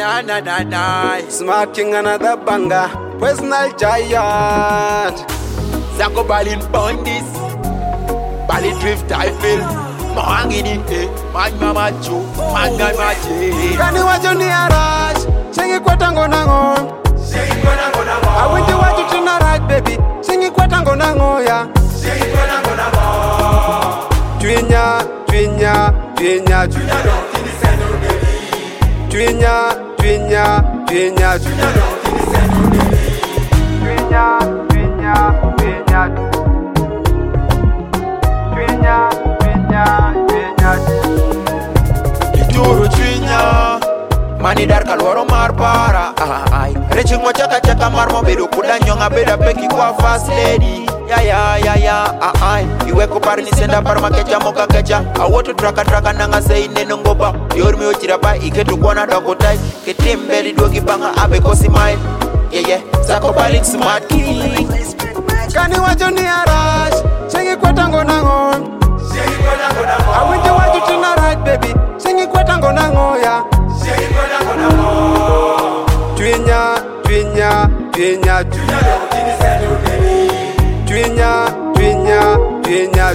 na na na na. Smart King another banger, personal giant. Zako Balin Bondis, Balin Drift I feel. Mahangini man mama cho, man guy machi. Kani wajo ni arash, singi kwa tango nango. Singi kwa tango nango. I went to watch you tonight, baby. Singi kwa tango nango ya. Singi kwa tango nango. Twinya, twinya, twinya, twinya. Twinya, twinya, twinya, twinya. Twinya, twinya, twinya. Twinya, twinya, twinya. Ituru twinya. Mani dar kalwaro mar para. Ay, rechingo chaka chaka mar mobedo kuda nyonga beda peki kwa fast lady. Ya, ay. Iwe kupari ni senda par makecha moka kecha. Awotu traka nanga sei neno ngoba. Yor mi ochirapa iketu kwana dakotai. Ketimbeli dogi banga abe kosi mile. Yeah, Zako Balin Smart King. Kani wajo ni arash, singi kwa tango nango. Singi kwa tango nango. I went to watch you tonight, baby. Singi kwa tango nango ya. Singi kwa tango nango. Twinya, twinya, twinya, twinya. Twinya, twinya, twinya, twinya.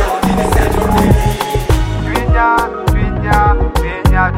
Twinya, twinya, twinya.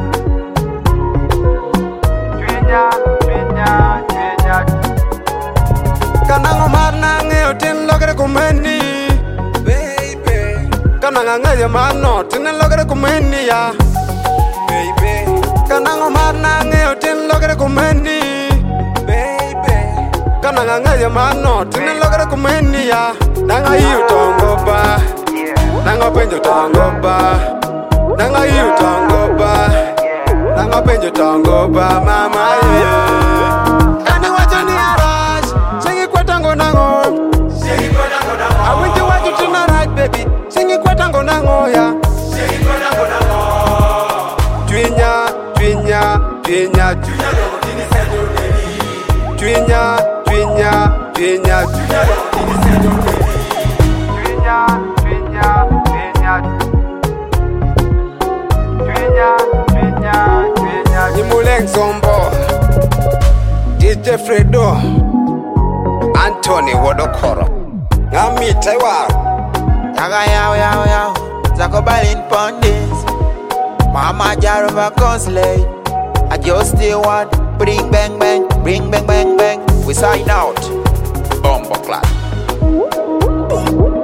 Twinya, twinya, twinya. Kanango mar nange otin logre kumeni, baby. Kananga ngaye mano tin logre kumeni ya, baby. Kanango mar nange otin logre kumeni, baby. Kananga ngaye mano tin logre kumeni ya. Nanga yu tongo ba, nanga penjo tongo ba, nanga yu tongo ba, nanga penjo tongo ba, mama yeah. Kani wajo ni arash, singi kwa tango nango. Singi kwa tango nango. I went to watch you tonight, baby. Singi kwa tango nango ya. Singi kwa tango nango. Twinya, twinya, twinya, twinya. Twinya, twinya, twinya, twinya. Twinya, twinya, twinya. Twinya, twinya, twinya. Nimuleng Zombo, DJ Fredo, Anthony Wodokoro, Ngami Taiwa. Yaga yao. Zako Balin Bondis. Mama Jarova Consley. I just still want bring bang bang. We sign out. Bombo clap.